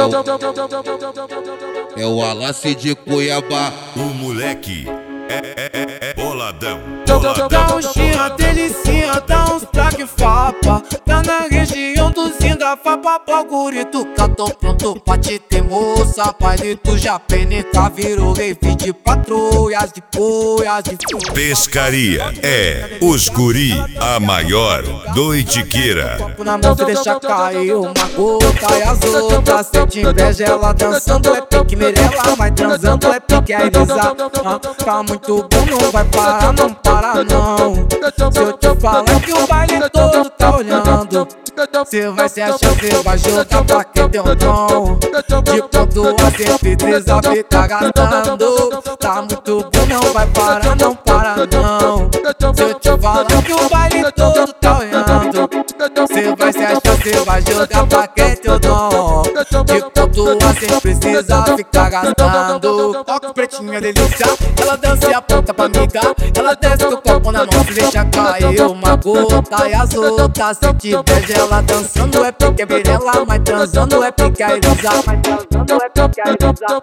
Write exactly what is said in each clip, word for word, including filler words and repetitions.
É o Wallace de Cuiabá. O moleque é, é, é, é boladão. Dá uns tinha, delicinha, dá uns traque fapa. Tá na região do Zinga, fapa pra gurito. Tô pronto pra te ter moça. Palito já penetra, virou rave de patrulhas, de poias, de fogo. Pescaria é os guri, a maior do Itiqueira. Copo na mão, você deixa cair uma gota e as outras. Sente inveja, ela dançando é pique merela, mas transando é pique a Elisa. Ah, tá muito bom, não vai parar, não para não. Se eu te falar que o baile todo tá olhando, cê vai se achar, cê vai jogar pra quem tem um dom. De ponto a cento e três a fica gastando. Tá muito bom, não vai parar, não para não. Se eu te falar que o baile todo tá olhando, cê vai se achar, cê vai jogar pra quem tem o dom. De ponto a cem precisa ficar gastando. Toque pretinha delícia, ela dança e aponta pra amiga. Ela desce com o copo na mão, se deixa cair uma gota e as outras. Se tiver ela dançando é pique virela, mas transando é pique a Elisa. Mas transando é pique a Elisa.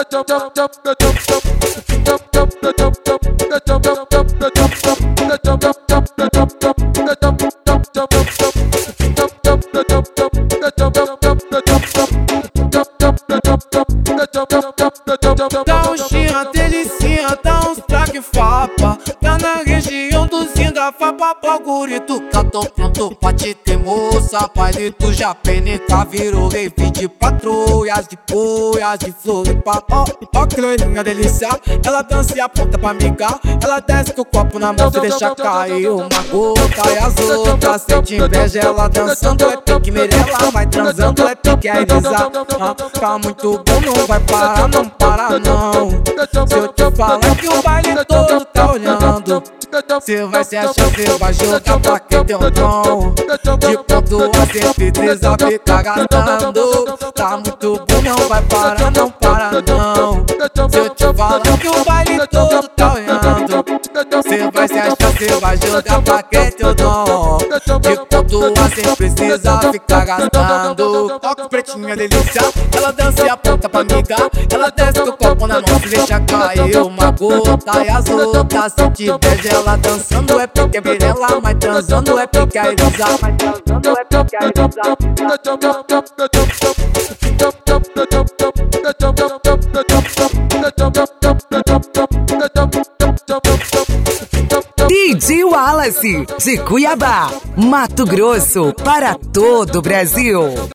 Dá uns tinha, delicinha, dá uns traque fapa. Tá na região do Zinga, fapa pra gurito. Tô pronto pra te ter moça. Palito já penetra, virou rave de patrulhas, de poias, de Floripa. Ó, ó que loirinha delícia, ela dança e aponta pra amiga. Ela desce com o copo na mão, se deixa cair uma gota e as outras. Sente inveja, ela dançando é pique merela, mas transando é pique a Elisa. Ah, tá muito bom, não vai parar, não para não. Se eu te falar que o baile todo tá olhando, cê vai se achar, cê vai jogar pra quem tem um dom. De ponto a cento e três a fica gastando. Tá muito bom, não vai parar, não para não. Se eu te falar que o baile todo tá olhando, cê vai se achar, cê vai jogar pra quem tem o dom. De ponto a cem precisa ficar gastando. Toque pretinha delícia, ela dança e aponta pra amiga. Ela desce com o copo na mão, se deixa cair uma gota e as outras. Se tiver ela dançando é pique virela, mas transando é pique a Elisa. Mas transando é pique a Elisa. D J Wallace de Cuiabá, Mato Grosso, para todo o Brasil.